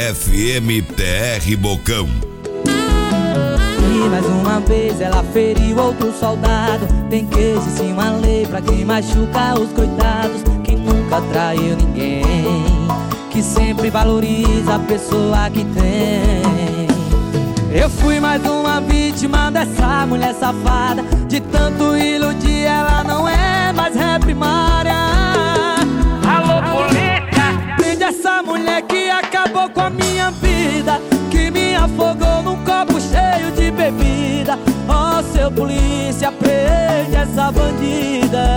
GFM TR Bocão. E mais uma vez ela feriu outro soldado. Tem que existir uma lei pra quem machuca os coitados. Que nunca traiu ninguém, que sempre valoriza a pessoa que tem. Eu fui mais uma vítima dessa mulher safada. De tanto iludir ela não é mais ré primária. Alô, polícia! Prende essa mulher que acabou com a minha vida, que me afogou num copo cheio de bebida. Ó, seu polícia, prende essa bandida.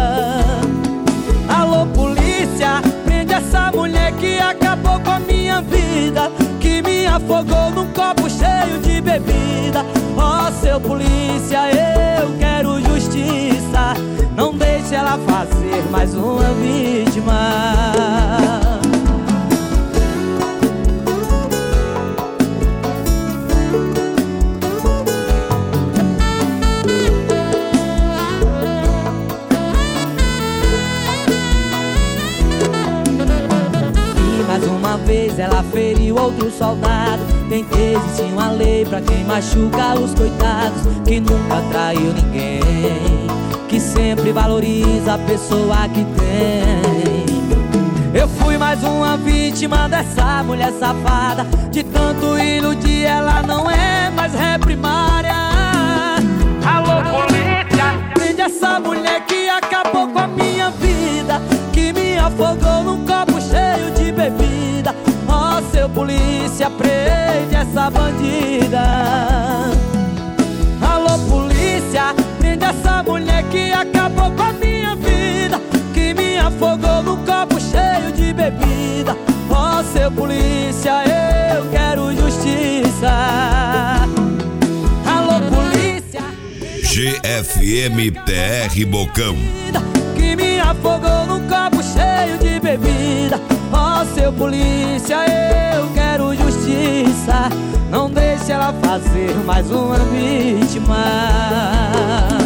Alô, polícia, prende essa mulher que acabou com a minha vida, que me afogou num copo cheio de bebida. Ó, seu polícia, eu quero justiça. Não deixe ela fazer mais uma vítima. Mais uma vez ela feriu outro soldado. Tem que existir uma lei pra quem machuca os coitados. Que nunca traiu ninguém, que sempre valoriza a pessoa que tem. Eu fui mais uma vítima dessa mulher safada. De tanto iludir ela não é mais ré primária. Alô, polícia! Prende essa mulher que acabou com a minha vida, que me afogou num copo cheio de bebida. Ó, seu polícia, prende essa bandida. Alô, polícia, prende essa mulher que acabou com a minha vida, que me afogou num copo cheio de bebida. Ó, seu polícia, eu quero justiça. Alô, polícia, GFM TR Bocão. que me afogou num copo cheio de bebida. Ó, seu polícia, eu quero justiça. Não deixe ela fazer mais uma vítima.